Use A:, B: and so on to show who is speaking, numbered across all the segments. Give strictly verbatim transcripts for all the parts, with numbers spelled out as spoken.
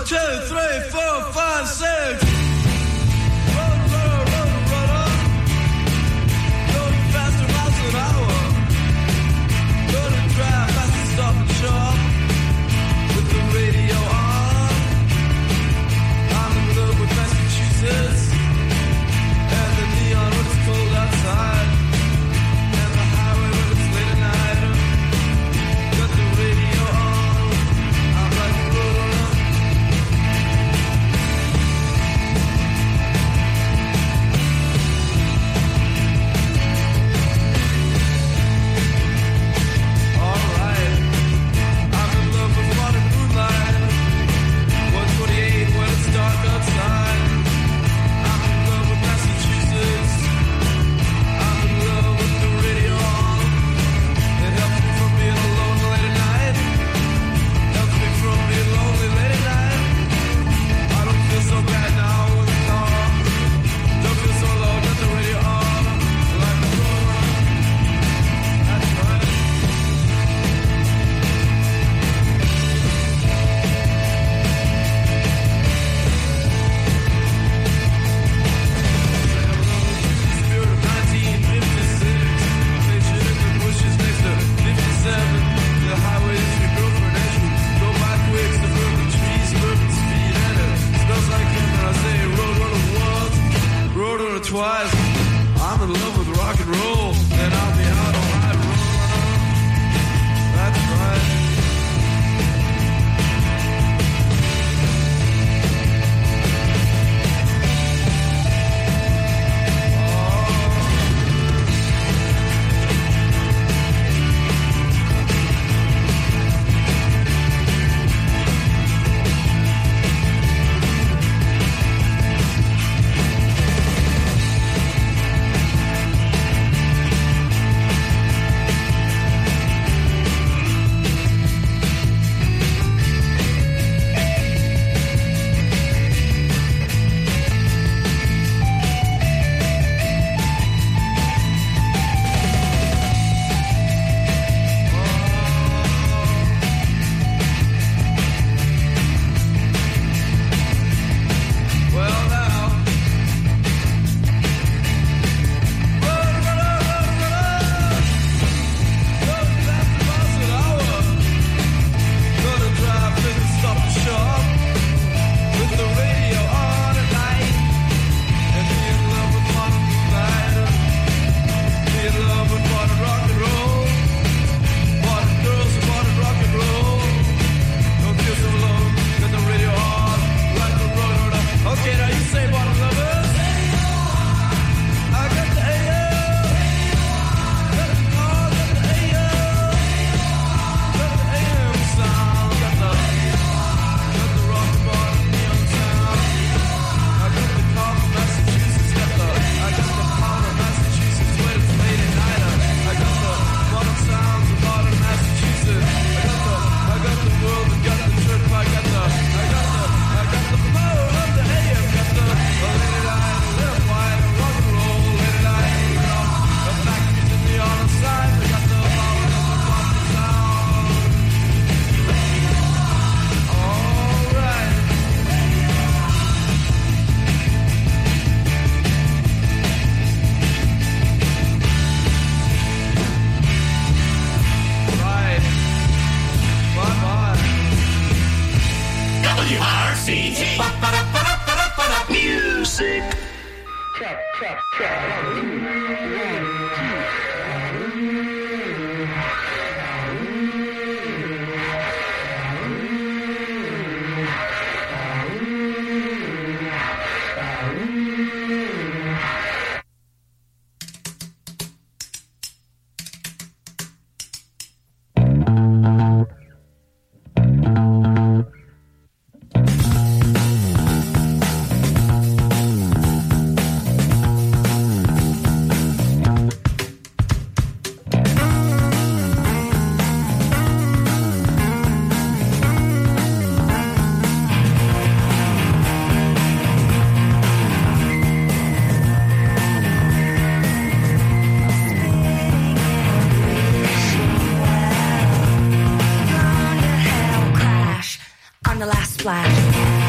A: Music. Check, check, check. One, two,
B: on the last splash.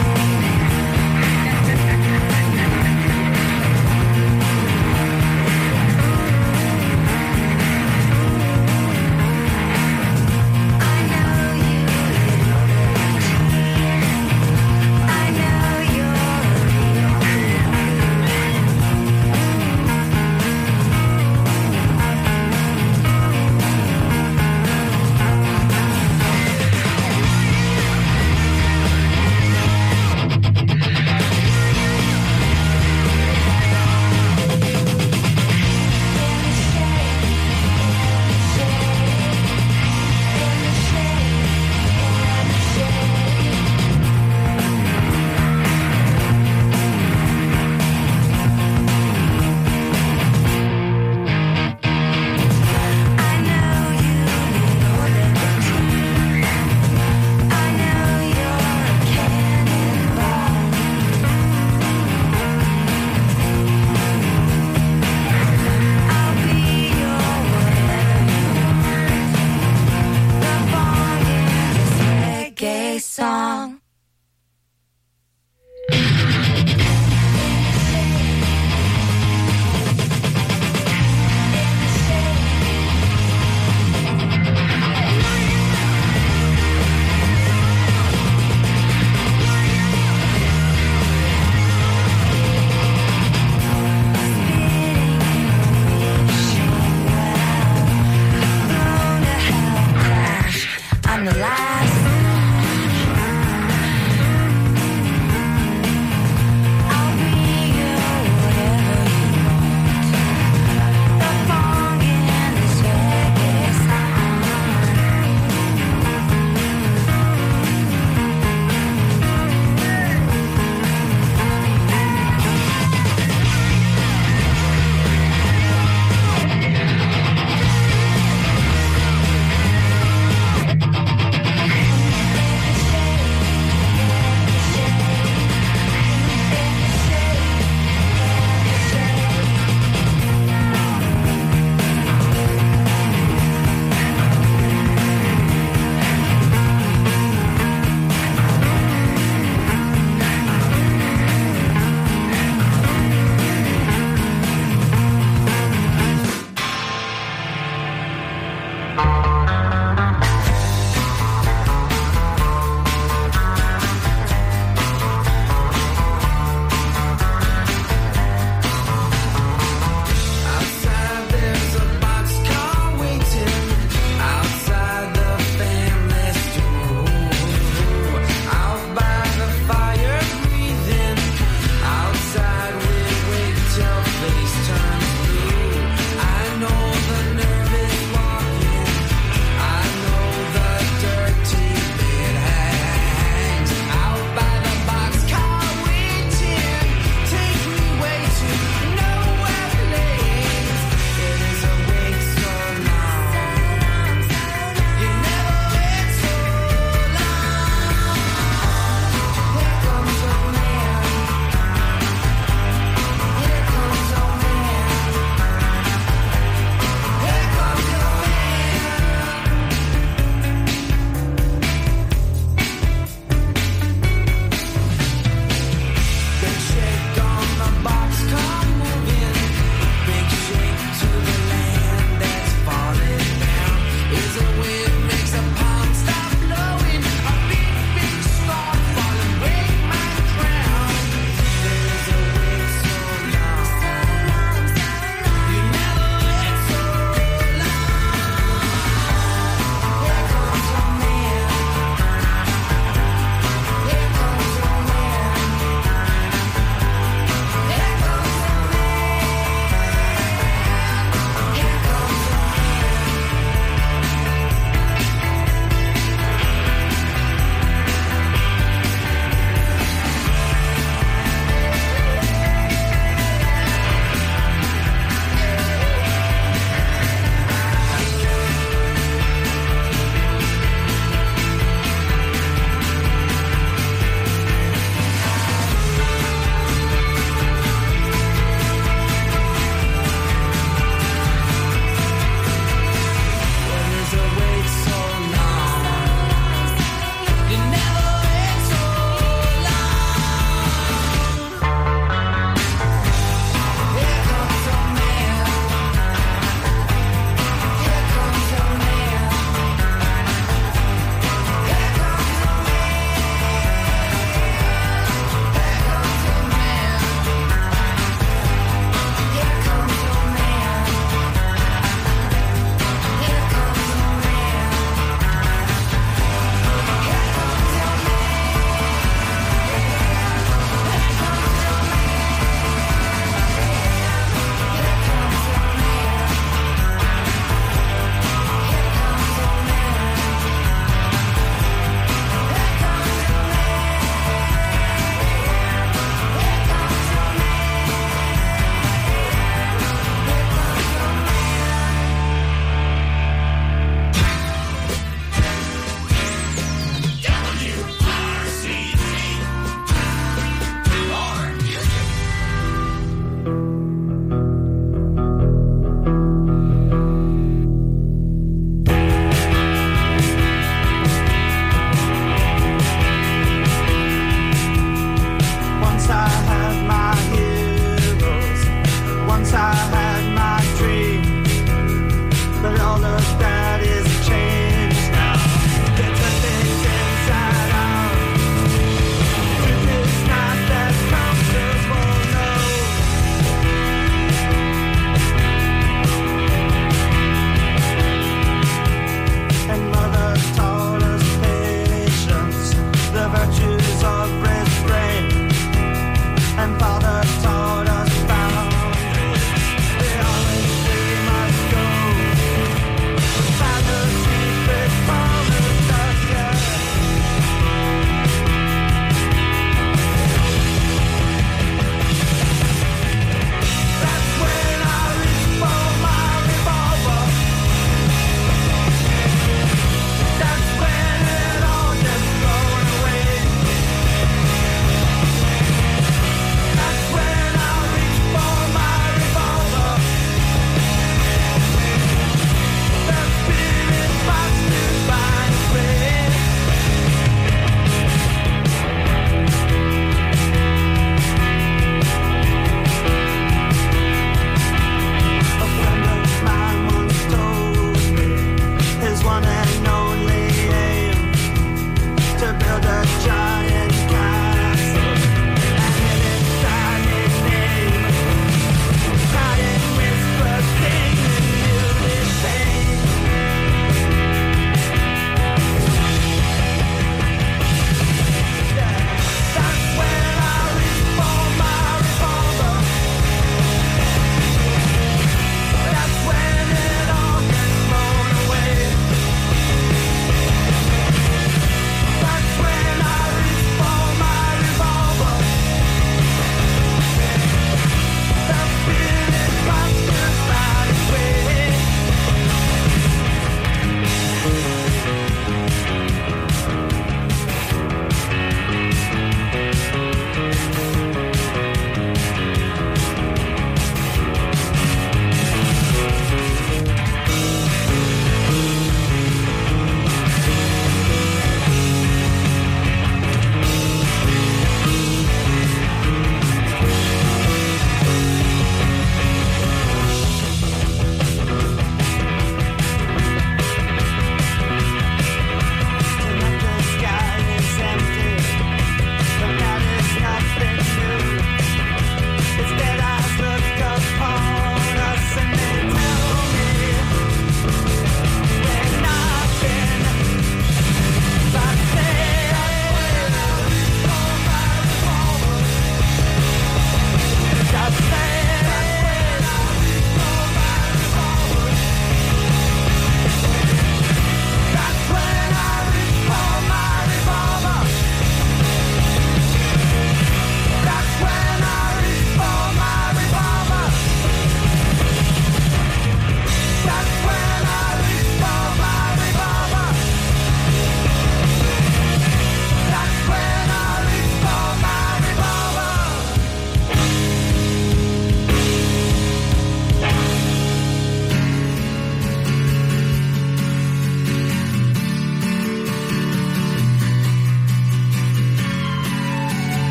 B: I know the nervous walking.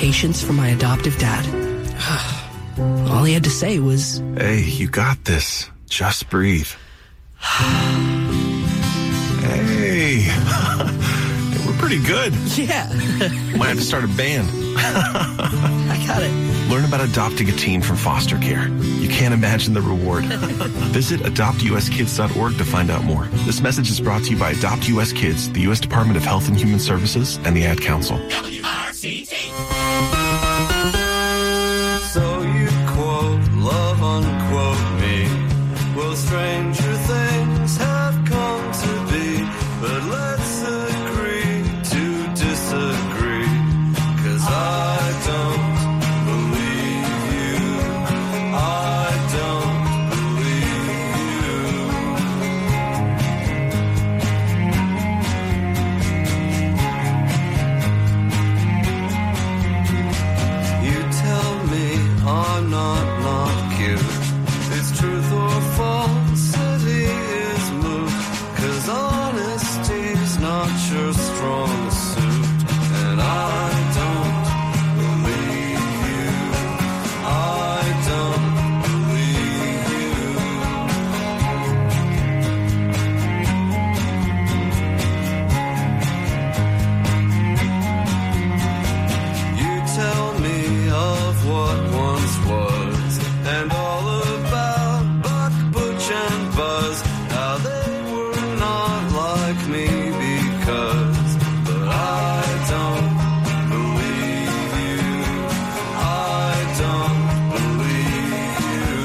B: patience from my adoptive dad. All he had to say was,
C: "Hey, you got this. Just breathe." Hey, we're pretty good.
B: Yeah.
C: Might have to start a band.
B: I got it.
C: Learn about adopting a teen from foster care. You can't imagine the reward. Visit adopt u s kids dot org to find out more. This message is brought to you by Adopt U S Kids, the U S Department of Health and Human Services, and the Ad Council.
D: W R C T.
E: So you quote, love unquote me. Well, stranger things have come to be, but let's agree to disagree, 'cause I don't believe you. I don't believe you. You tell me I'm not not cute. It's truth or falsity is moot, 'cause honesty's not your strong suit. And I don't believe you. I don't believe you. You tell me of what once was, and all about Buck, Butch, and Buzz, how they were not like me because, but I don't believe you. I don't believe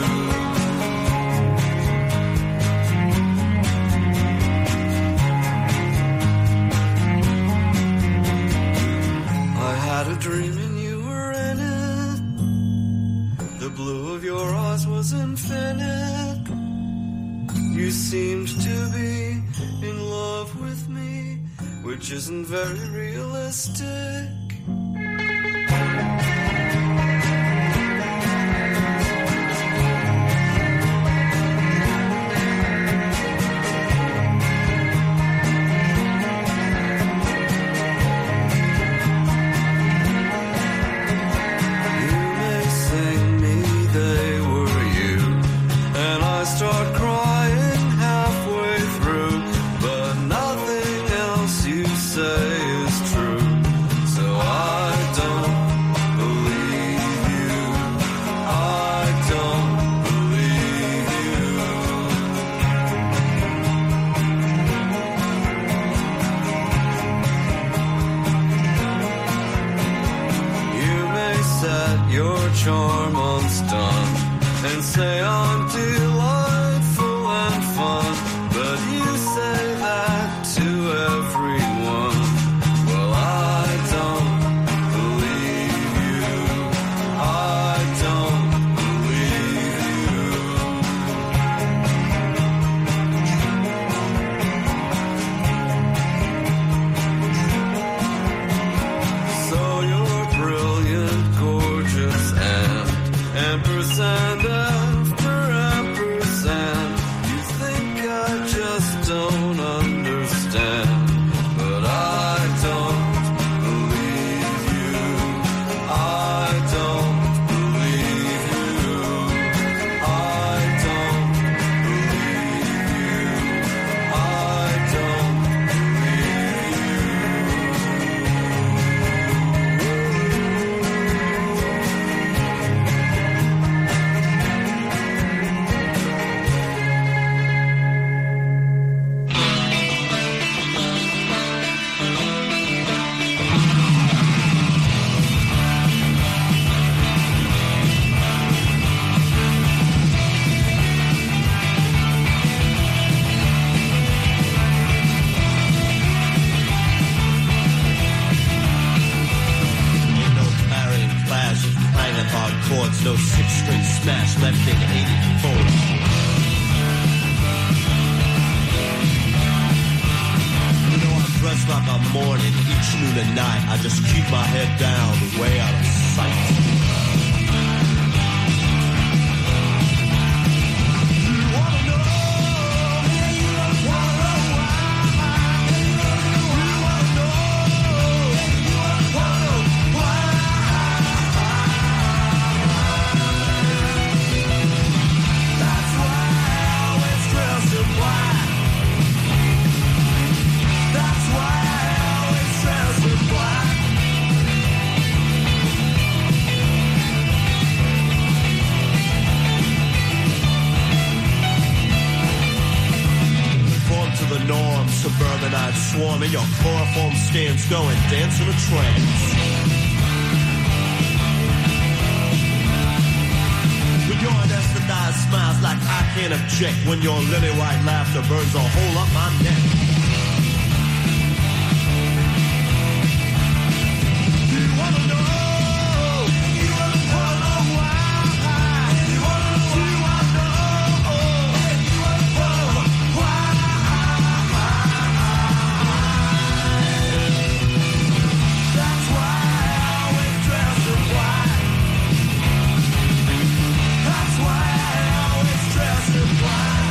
E: you. I had a dream and you were in it. The blue of your eyes was infinite. You seemed to be in love with me, which isn't very realistic. You may sing me they were you, and I start crying halfway through, but nothing else you say is true. So I don't believe you. I don't believe you. You may set your charm on stun and say I'm delightful and fun, but you say that to everyone. Well, I don't believe you. I don't believe you. So you're brilliant, gorgeous, and ampersand after ampersand. You think I just don't understand, but I don't believe you. I don't believe you. I don't believe you. I don't
F: Ain't no clarion flash, clanging hard chords, no six-string smash left in eighty-four. You know I'm dressed like I'm mourning each noon and night. I just keep my head down, way out of sight. Why? norm, suburbanite swarm, and your chloroform stance go and dance in a trance. With your anesthetized smiles like I can't object, when your lily white laughter burns a hole up my neck. Do you wanna know? You wanna know why? You wanna know? You wanna know? You wanna know why? That's why I always dress in white. That's why I always dress in white.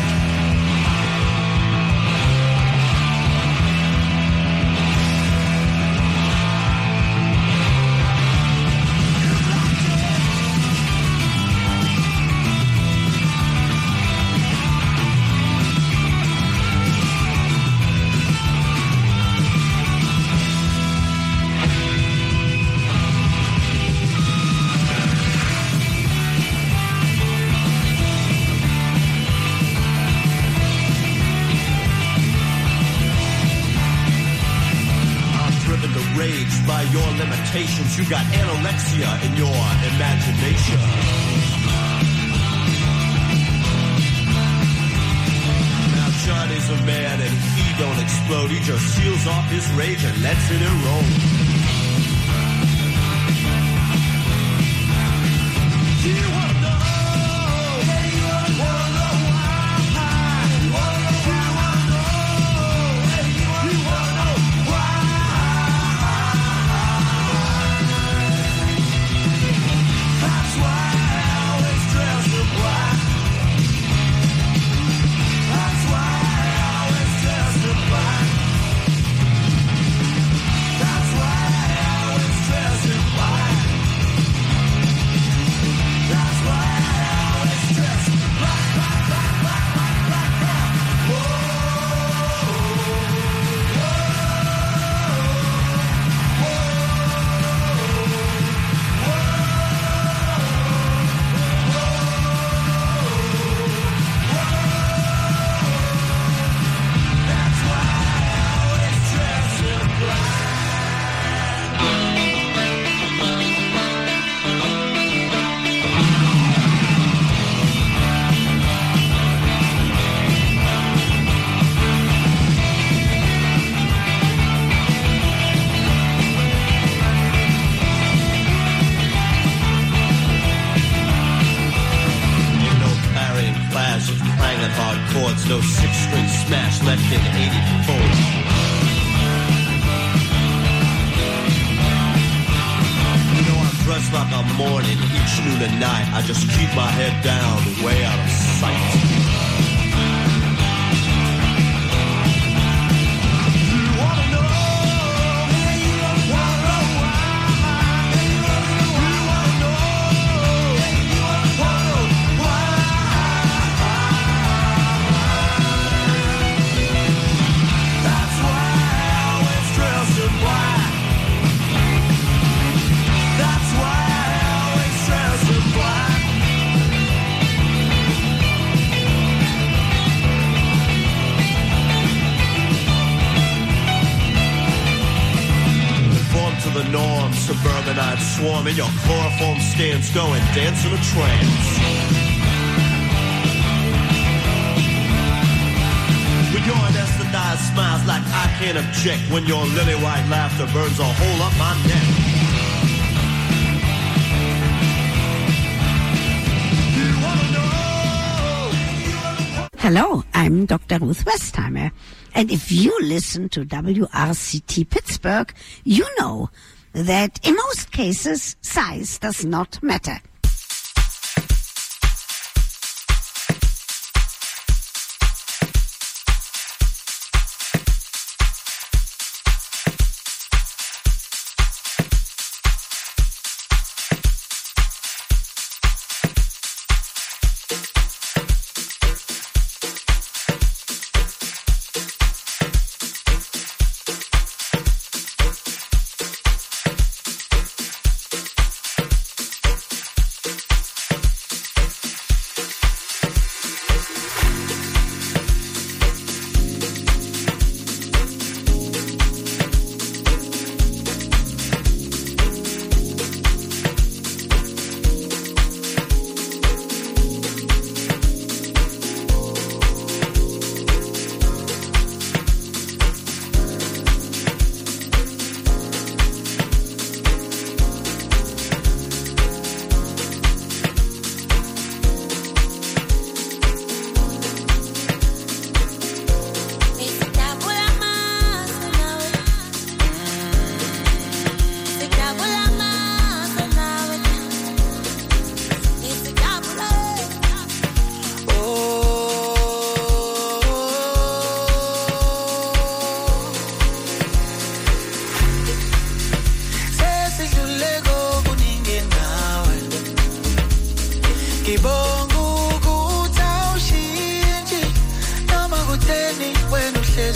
F: By your limitations, you got anorexia in your imagination. Now Johnny's a man and he don't explode. He just seals off his rage and lets it erode. Do you wanna know? Yeah, you wanna know why? You wanna know why? You wanna know? Yeah, you wanna know why? That's why I always dress in black. That's why I always dress in black. That's why I always dress in black. That's why I always dress in black, black, black, black, black, black, black. That's why I always dress in black. Ain't no clarion clash of clanging hard chords, no six-string smash left in eighty-four. You know I'm dressed like I'm mourning each noon and night. I just keep my head down, way out of sight. You wanna know? Yeah, you wanna know why? You wanna know? Yeah, you wanna know why? That's why I always dress in black. That's why I always dress in black. Conform to the norm, suburbanite swarm, and your chloroform stance go and dance in a trance. With your anesthetized smiles like I can't object, when your lily white laughter burns a hole up my neck. You wanna know?
D: Hello, I'm Doctor Ruth Westheimer. And if you listen to W R C T Pittsburgh, you know that in most cases, size does not matter.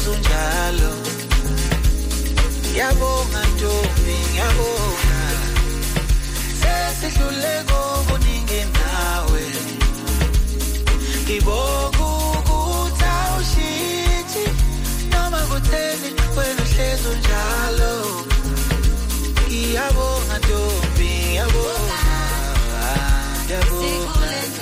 G: uhlezi njalo yabonga ntombi yabonga sesidluleko kuningi nawe ngibonga ukuthi awushithi noma kutheni wena uhlezi njalo ngiyabonga ntombi yabonga yabonga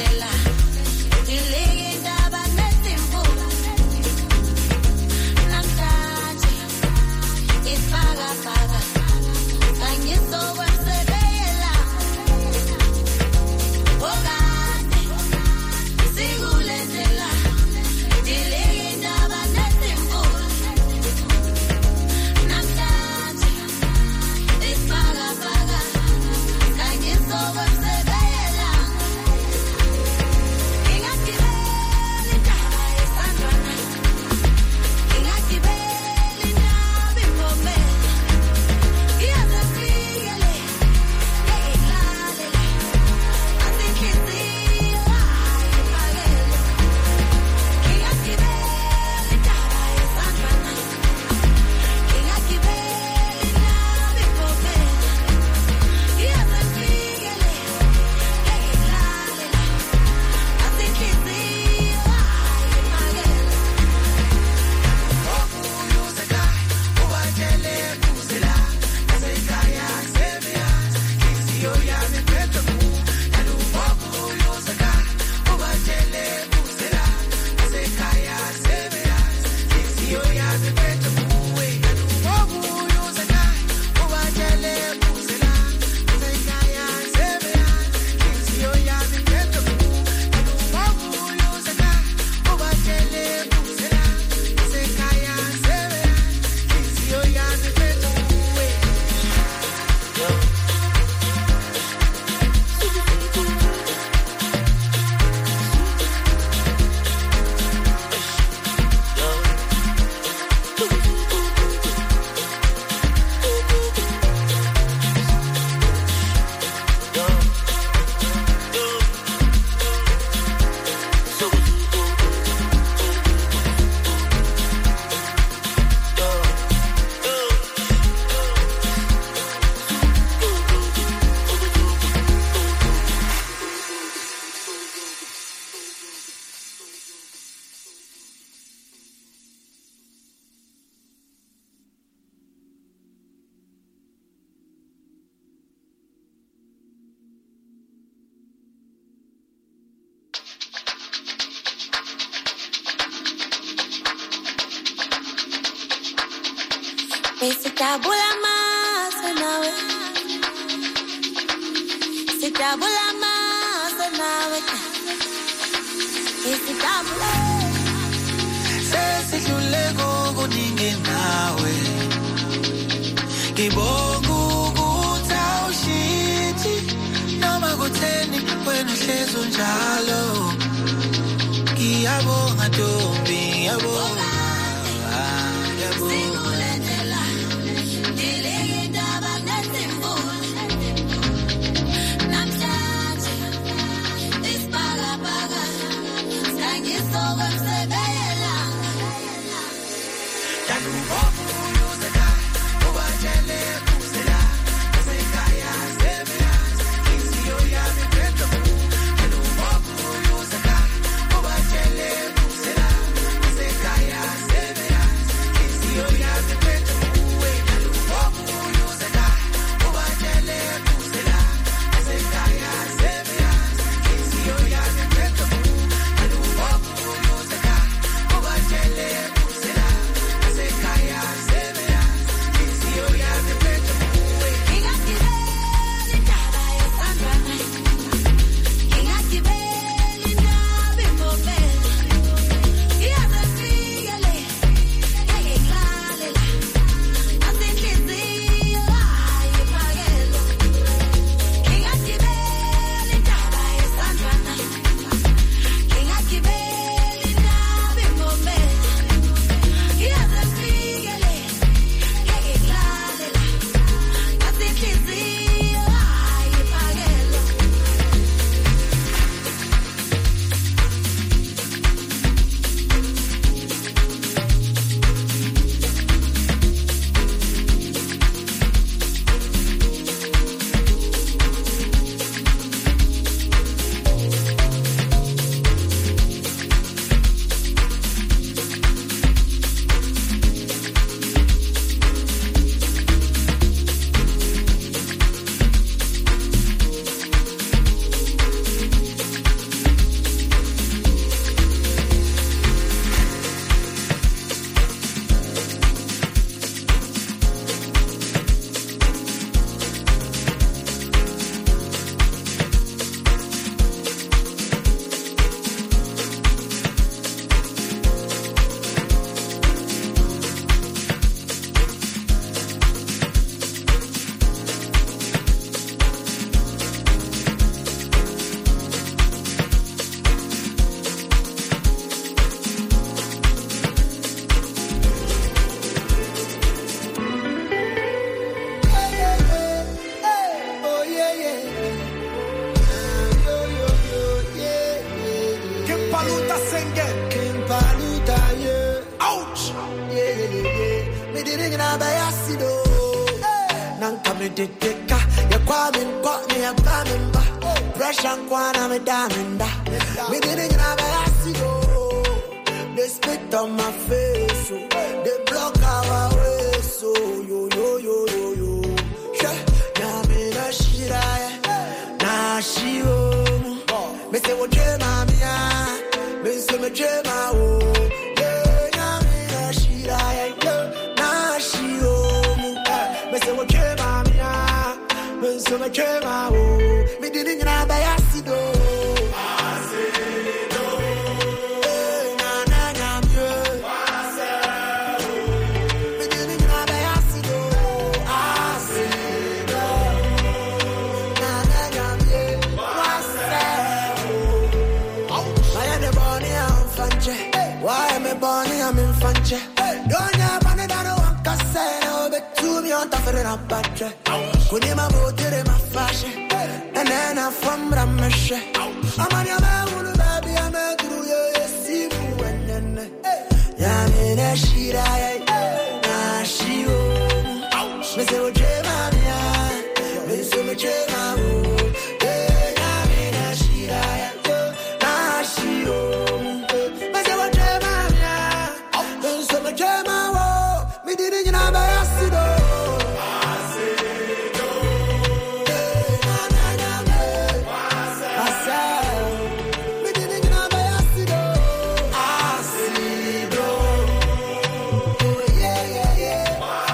H: Sitabula masa nawe Sitabula masa nawe Sitabula
G: sesidluleko kuningi nawe ngibonga ukuthi awushithi noma kutheni wena uhlezi njalo ngiyabonga ntombi ngiyabonga ngiyabonga
E: Kaya
I: Me didn't have a yassido. Nanka me did deka. Ya kwamin kwa me ya kwamin ba. Pressure kwana me damenda. Me didn't have a yassido. They spit on my face, so they block our way, so yo yo yo yo yo. Now me na shira, na shio. Me say what you mami ah, me say me you ma oh. Yeah, now me na shira, na shio. Me say what you mami ah, me say me you ma oh. Me didn't get by acid oh. I'm in Fanche. Don't you want to know what I say? No, but to me on top of the battery. Could you move to the fashion? And then I'm from Ramesh. I'm on your man, baby. I'm a through your see you and then. Yamin, she died. Nah, she won't. Miss you, Jemania. Miss you, Jemania. Yamin, she died. Nah, she won't. Miss you, me didn't know about acid. Me didn't know about acid. Acid. Yeah, yeah, yeah.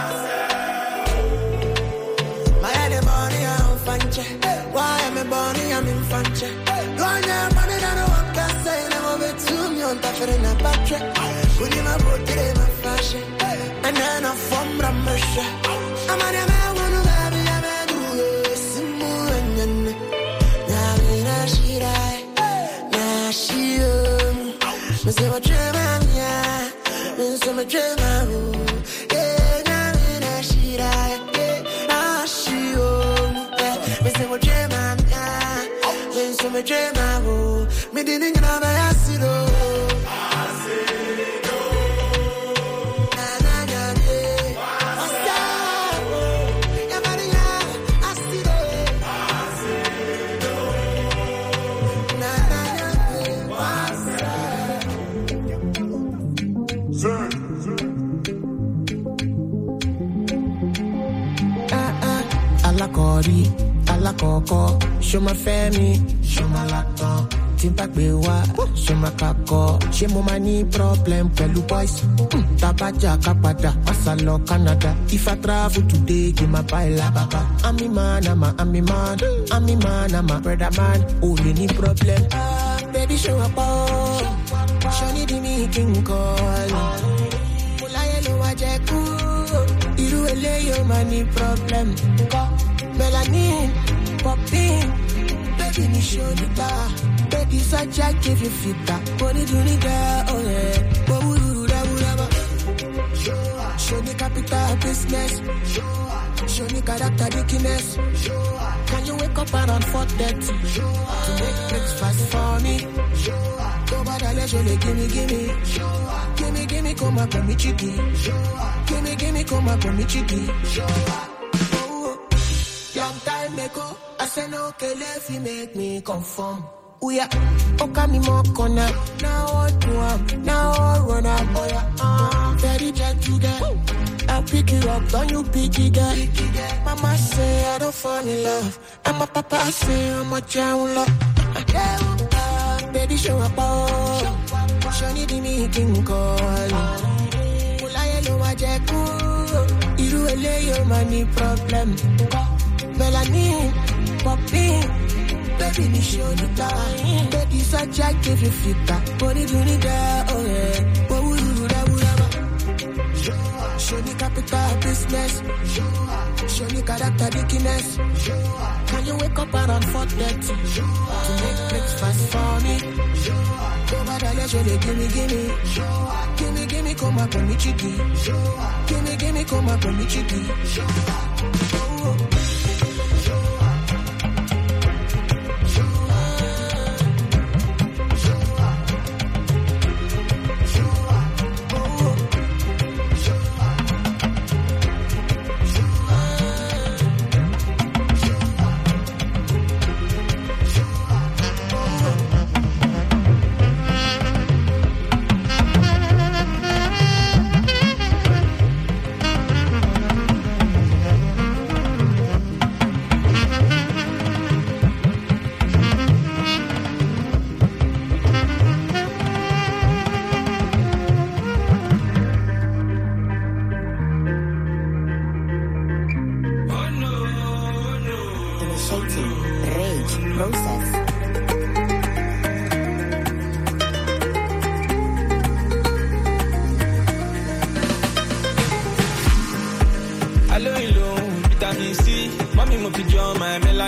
I: My head money, I'm fancy. Why am I born? I'm in fancy. Don't you money that I want to say? I'm over to me on top of the battery. When you my booty, my fashion. And then I'm from Ramesh. I'm on your man, one of baby, I'm a do Simu and then. Now, she died. Now, she um. Me say what you man, yeah. Me say what you man, yeah. Now, she died. Now, she um. Me say what you man, yeah. Me say what you man, me didn't know about acid.
J: Alakori, alakoko, show my family, show my laptop. Timpa bewa, show my kako. She mo mani problem, pelu boys. Tabaja kapada, asalo Canada. If I travel today, give my baila baba. I'm a man, I'm a, I'm a man, I'm a man, I'm a brother man. Only any problem, ah, baby show up, oh. Show need me king call. Mula yelo wajeku, iru ele yo mani problem. Melanin, popping, baby ni show you da. Baby such a give you fit that. What did you need that? Oh yeah, what would you do that? Show me capital business. Show me character weakness. Can you wake up around four thirty to make breakfast for me? Go bother, let you give me, give me, give me, give me, come up and meet you. Give me, give me, come up and meet you. Long time ago, I said no, okay, if you make me conform. Oh yeah, okay, me more corner. Now I do up, now I run up. Oh yeah, uh, very jet you get. I'll pick you up, don't you pick it up. Mama say I don't fall in love, and my papa say I'm a child love. Baby show up, oh, show need me king call. Mula yelo wajeku, iru ele yo mani problem. Melanin, popping, baby ni show you time. Baby such a give you fit that. What did you need that? Oh yeah, what would you do that? Show me capital business. Show me character weakness. Can you wake up around four thirty to make breakfast for me? Go bother, let you give me, give me, give me, give me, come up and meet you. Give me, give me, come up and meet you.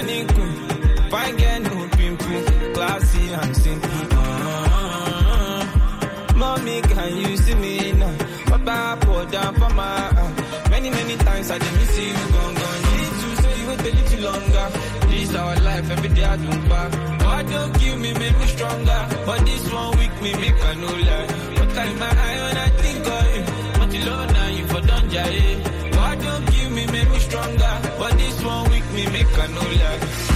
K: melanin queen. Fine girl, no pimple, classy and simple. Uh, mommy, can you see me now? Papa, pour down for my uh, many, many times I didn't miss you, gone, gone. Need to say you wait a little longer. This our life, every day I do back. God don't kill me, make me stronger. But this one week me make I no lie. But carry my eye when I think of you. But you low now, you for done jay. God don't kill me, make me stronger. But this one week me make I no lie.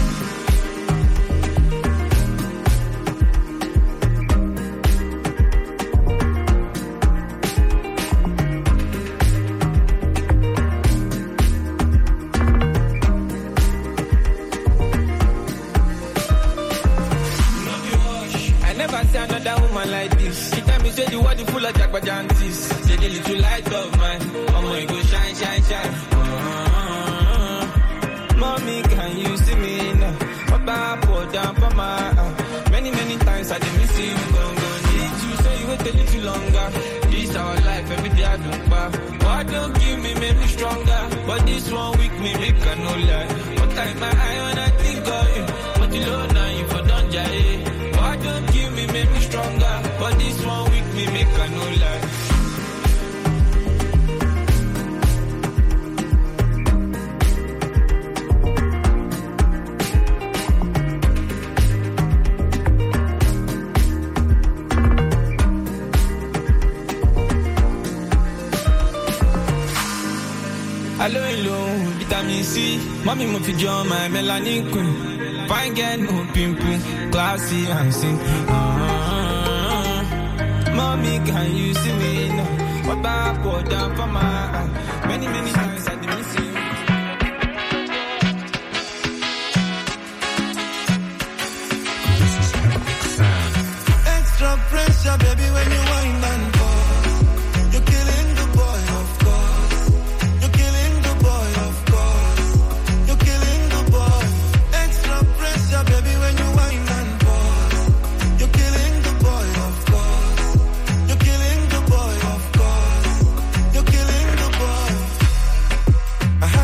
K: Another woman like this. She tell me say the world is full of jagbajantis. Say the little light of mine, oh my go shine, shine, shine. Uh-huh. Mommy, can you see me now? Papa, pour down for my uh, many, many times I didn't miss you. Gone, gone. Need you, so you wait a little longer. This our life, every day I do back. God don't give me, make me stronger. But this one week me make I no lie. But carry my eye when I think of you. But you low now, you for done jay. God don't give me, make me stronger. But this one week me make I no lie. Hello, hello, vitamin C. Mommy, mo fi join my melanin queen. Fine girl, no pimple, classy and simple. Uh-huh. Mommy, can you see me now? What I pour down for my eye. Many, many times I didn't miss you.
F: Extra pressure, baby, when you wind and pause. You're killing the boy, of course. You're killing the boy, of course. You're killing the boy. Extra pressure, baby, when you wind and pause. You're killing the boy, of course. You're killing the boy, of course. You're killing the boy. I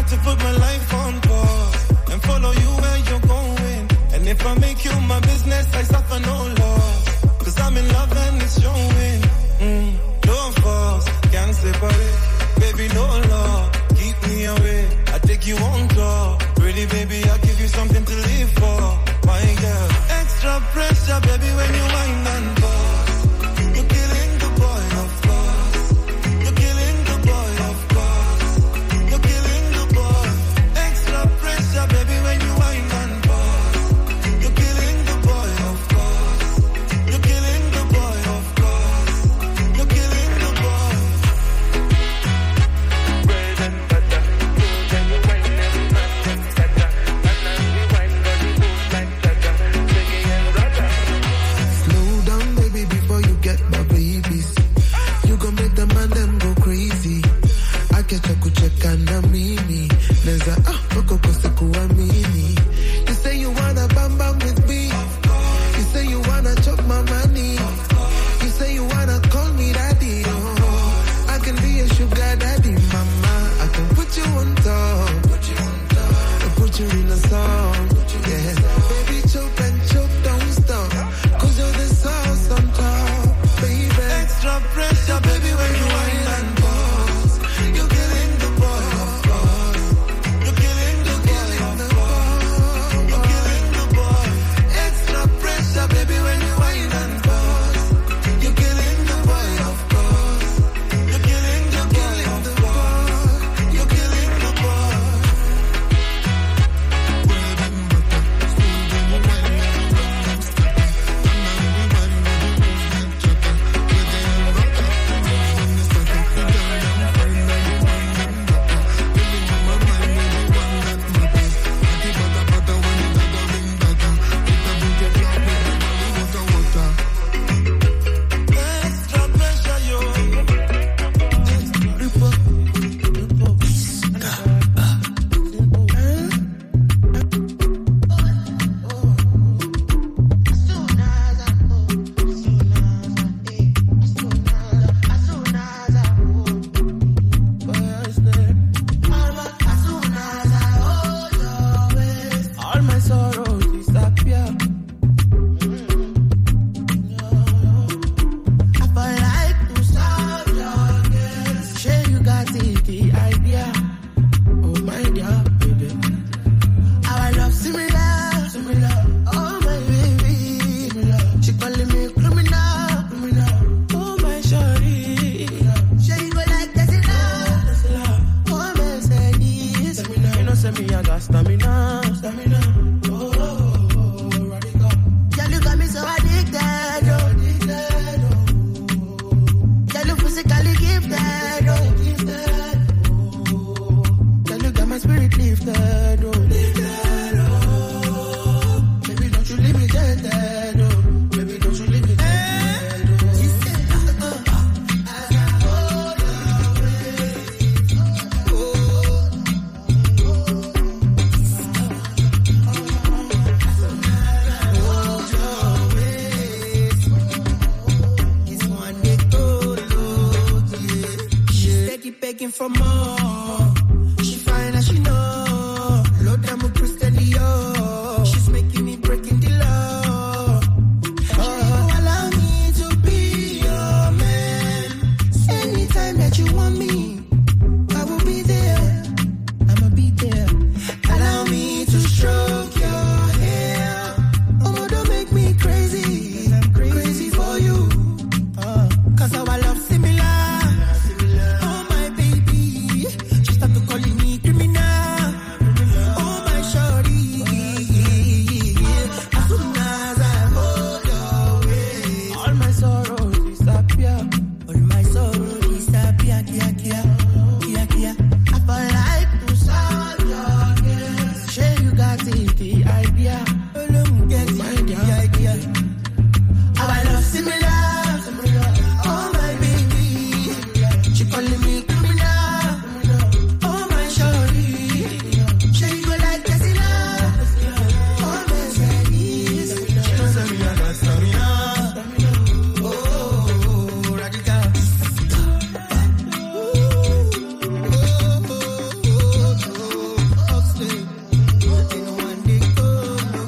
J: musically gifted, oh, gifted. Oh, tell you got my spirit lifted, oh, lifted, oh. Baby, don't you leave me dead, dead, oh. Baby, don't you leave me dead, dead, oh. She said, uh, uh, as I hold your waist, oh, hold your waist. This one they told, yeah. She steady begging for more. She fine as she know. Lord, I'm a Christian, yo. She's making me breaking the law. Oh, allow me to be your man. Anytime that you want me, I will be there. I'ma be there. Allow me to stroke your hair. Oh, don't make me crazy. I'm crazy for you. Uh, Cause our love similar. Oh, my baby. She started calling me criminal. Oh, my shorty. As soon as I hold your waist, all my sorrows disappear. All my sorrows disappear. Kia, kia, kia, kia. I fall like to solve your case. Sure, you got it, the idea. Oh, let me get it, the idea. Our love similar. Oh, my baby. She calling me criminal. Oh, my shorty. Sure, you go like Casilla. Oh, Mercedes. She knows that me, I got stamina. Oh, radical. Ooh, oh, oh, oh, oh, Oxley. Ain't no one they go, no,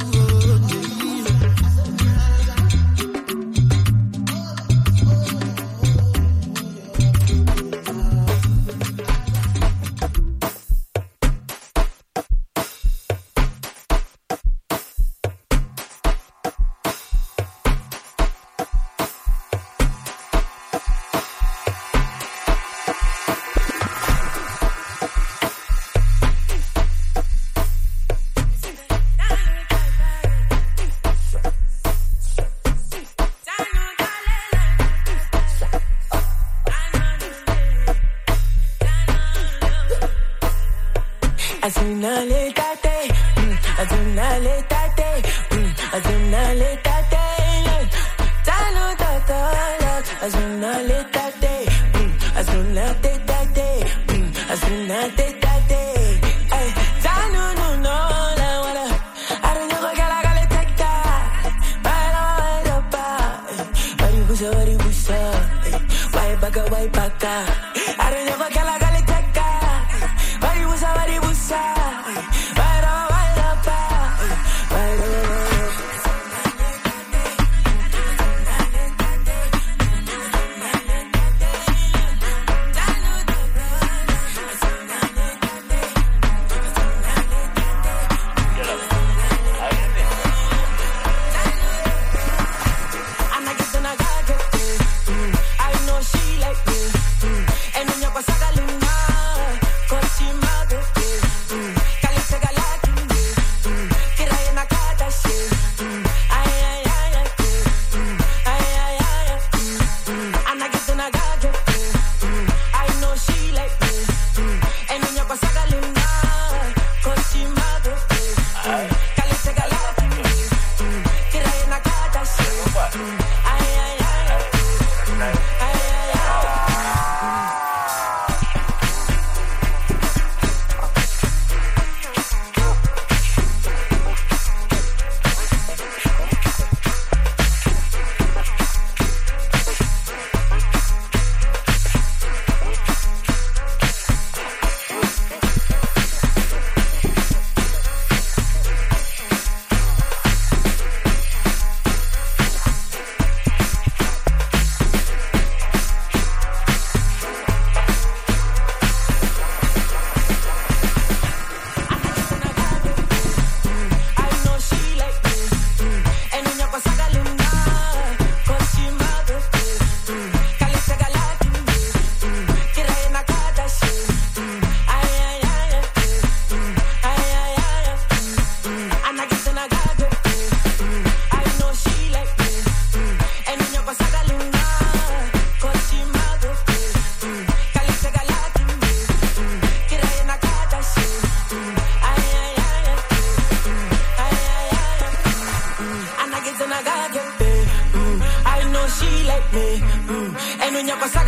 G: Azunaletate, mm, azunaletate, mm, azunaletate, tano tatala, azunaletate, mm, azunaletate, mm, azunaletate, ay, tano no no la wala, I don't know what I gotta take that, but I don't pa, bari busa bari busa, why baka why baka, I don't know what I gotta take that, bari busa bari busa. I know she like me.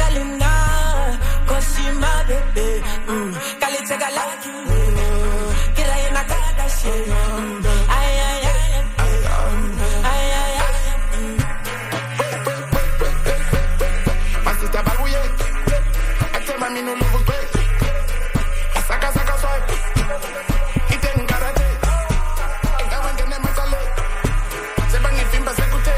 G: Catalina, cause she my baby. Mm. Cali take a like you. Get her in a Kardashian. Ay, ay, ay. Ay, ay, ay.
L: My sister Baguye. I tell my me no love great. I saka saka swipe. It ain't karate. I want them to sale. Se van en fin para secute.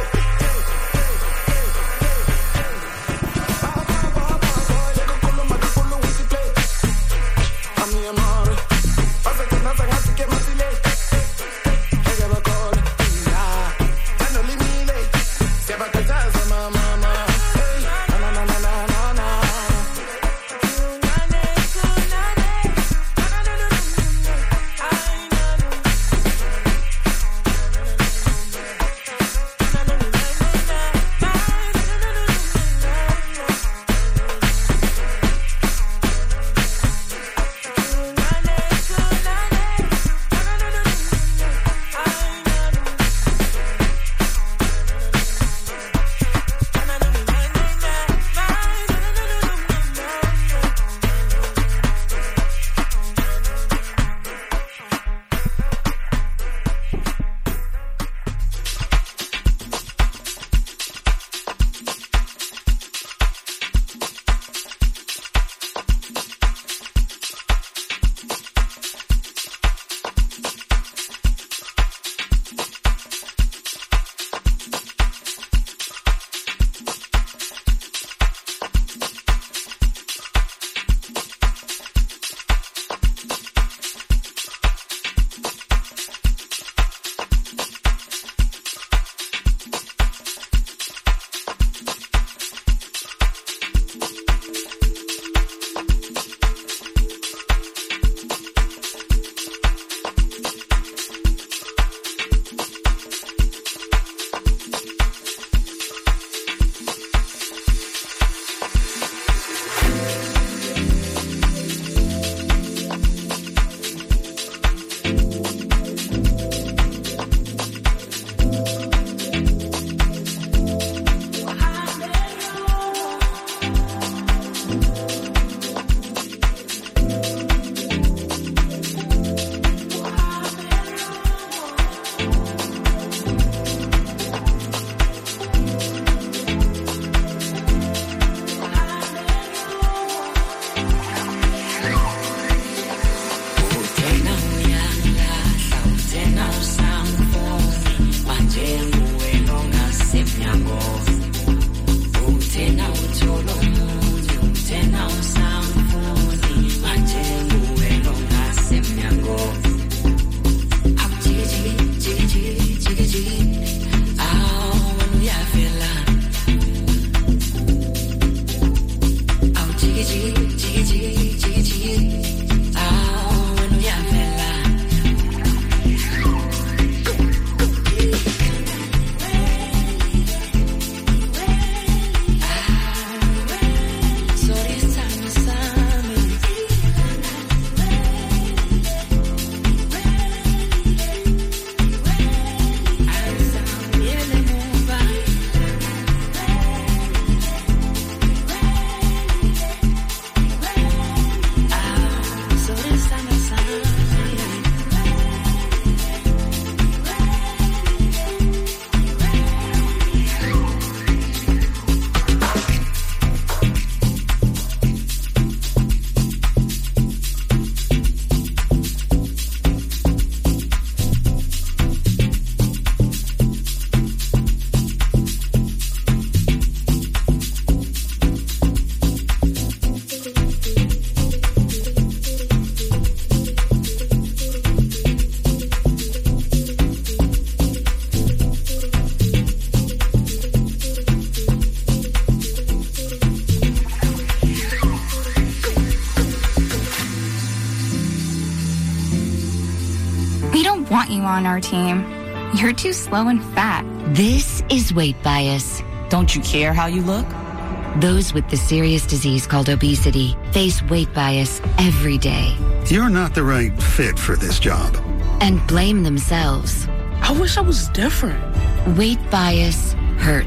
M: want you on our team. You're too slow and fat.
N: This is weight bias.
O: Don't you care how you look?
N: Those with the serious disease called obesity face weight bias every day.
P: You're not the right fit for this job.
N: And blame themselves.
B: I wish I was different.
N: Weight bias hurts.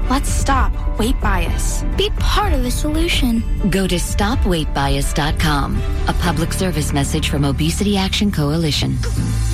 M: Let's stop weight bias.
Q: Be part of the solution.
N: Go to stop weight bias dot com. A public service message from Obesity Action Coalition.